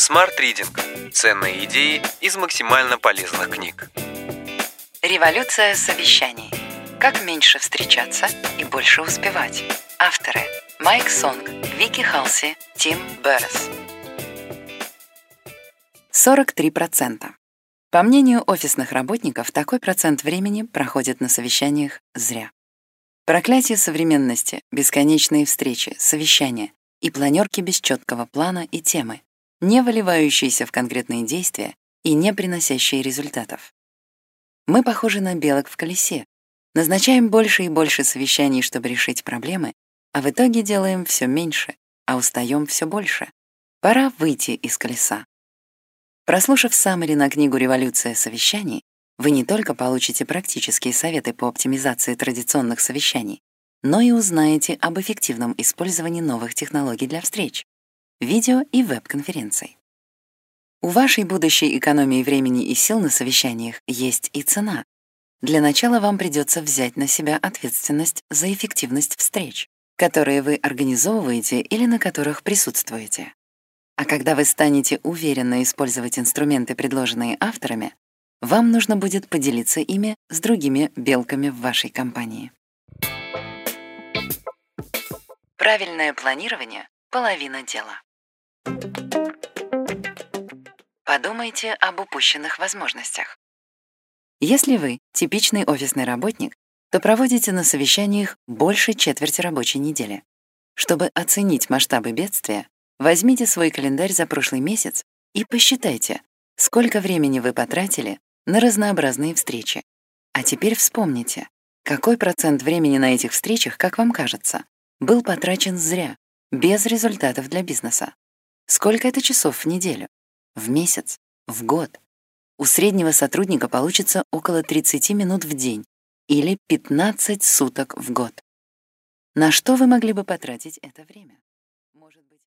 Smart Reading. Ценные идеи из максимально полезных книг. Революция совещаний. Как меньше встречаться и больше успевать. Авторы: Майк Сонг, Вики Халси, Тим Беррес. 43%. По мнению офисных работников, такой процент времени проходит на совещаниях зря. Проклятие современности, бесконечные встречи, совещания и планерки без четкого плана и темы, не выливающиеся в конкретные действия и не приносящие результатов. Мы похожи на белок в колесе, назначаем больше и больше совещаний, чтобы решить проблемы, а в итоге делаем все меньше, а устаем все больше. Пора выйти из колеса. Прослушав саммари на книгу «Революция совещаний», вы не только получите практические советы по оптимизации традиционных совещаний, но и узнаете об эффективном использовании новых технологий для встреч, видео и веб-конференций. У вашей будущей экономии времени и сил на совещаниях есть и цена. Для начала вам придется взять на себя ответственность за эффективность встреч, которые вы организовываете или на которых присутствуете. А когда вы станете уверенно использовать инструменты, предложенные авторами, вам нужно будет поделиться ими с другими белками в вашей компании. Правильное планирование — половина дела. Подумайте об упущенных возможностях. Если вы типичный офисный работник, то проводите на совещаниях больше четверти рабочей недели. Чтобы оценить масштабы бедствия, возьмите свой календарь за прошлый месяц и посчитайте, сколько времени вы потратили на разнообразные встречи. А теперь вспомните, какой процент времени на этих встречах, как вам кажется, был потрачен зря, без результатов для бизнеса. Сколько это часов в неделю? В месяц? В год? У среднего сотрудника получится около 30 минут в день или 15 суток в год. На что вы могли бы потратить это время? Может быть,